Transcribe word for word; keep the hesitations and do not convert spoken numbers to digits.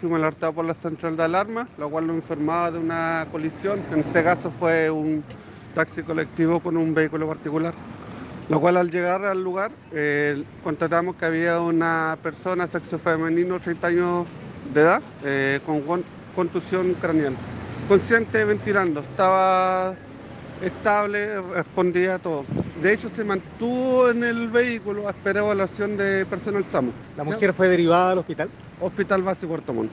fuimos alertados por la central de alarma, lo cual nos informaba de una colisión, que en este caso fue un taxi colectivo con un vehículo particular. Lo cual al llegar al lugar eh, constatamos que había una persona sexo femenino, treinta años de edad, eh, con con contusión craneal. Consciente, ventilando, estaba estable, respondía a todo. De hecho, se mantuvo en el vehículo a esperar evaluación de personal SAMU. ¿La mujer fue derivada al hospital? Hospital Base Puerto Montt.